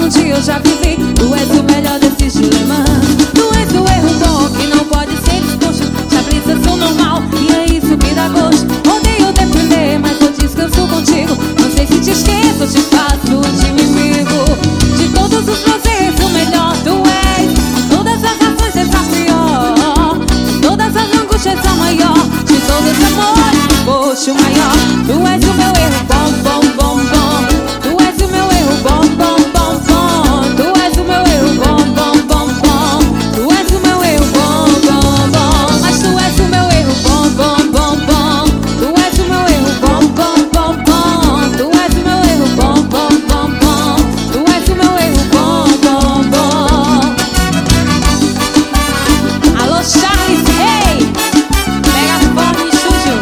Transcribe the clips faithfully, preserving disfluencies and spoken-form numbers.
um dia eu já vivi. Tu és o melhor desses dilemas. Tu és o erro bom que não pode ser exposto. Já brisa sou normal e é isso que dá gosto. Odeio depender, mas eu descanso contigo. Não sei se te esqueço ou te faço de inimigo. De todos os meus erros o melhor tu és. De todas as razões és a pior. De todas as angústias a maior. De todos os amores foste o maior. Tu és o meu erro bom, bom, bom, bom. Tu és o meu erro bom, bom, bom, bom. Tu és o meu erro bom, bom, bom, bom. Tu és o meu erro bom, bom, bom. Mas tu és o meu erro bom, bom, bom, bom. Tu és o meu erro bom, bom, bom, bom. Tu és o meu erro bom, bom, bom, bom. Tu és o meu erro bom, bom, bom. Alô, Charles, ei! Pega fone, estúdio.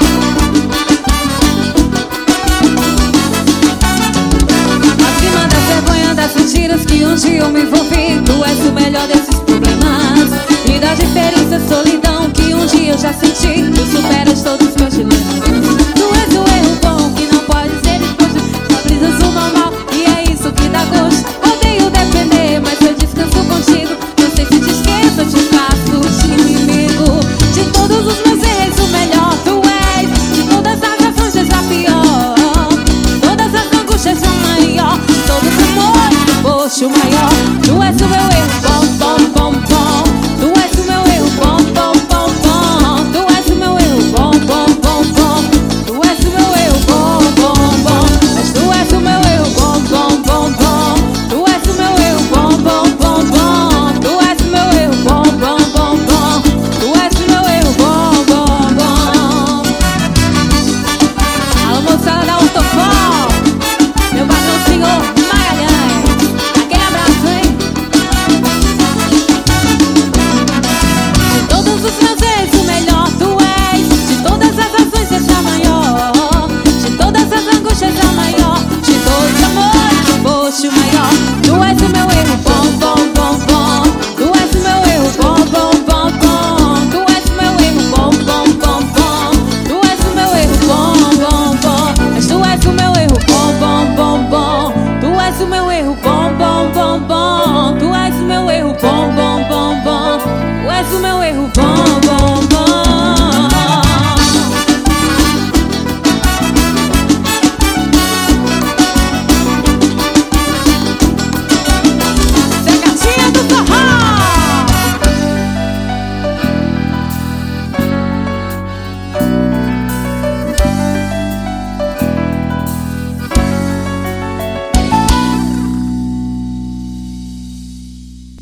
Acima da vergonha das mentiras que um dia eu me envolvi. Tu és o melhor desses problemas. E da diferença, solidão que um dia eu já senti. Tu superas todos os meus dilemas. Tu és o erro bom que não pode ser exposto. Só brisas o normal e é isso que dá gosto. Odeio depender, mas eu descanso contigo. Não sei se te esqueço ou te faço de inimigo. De todos os meus erros o melhor tu és. De todas as razões és a pior. De todas as angústias a maior. De todos os amores tu foste o maior.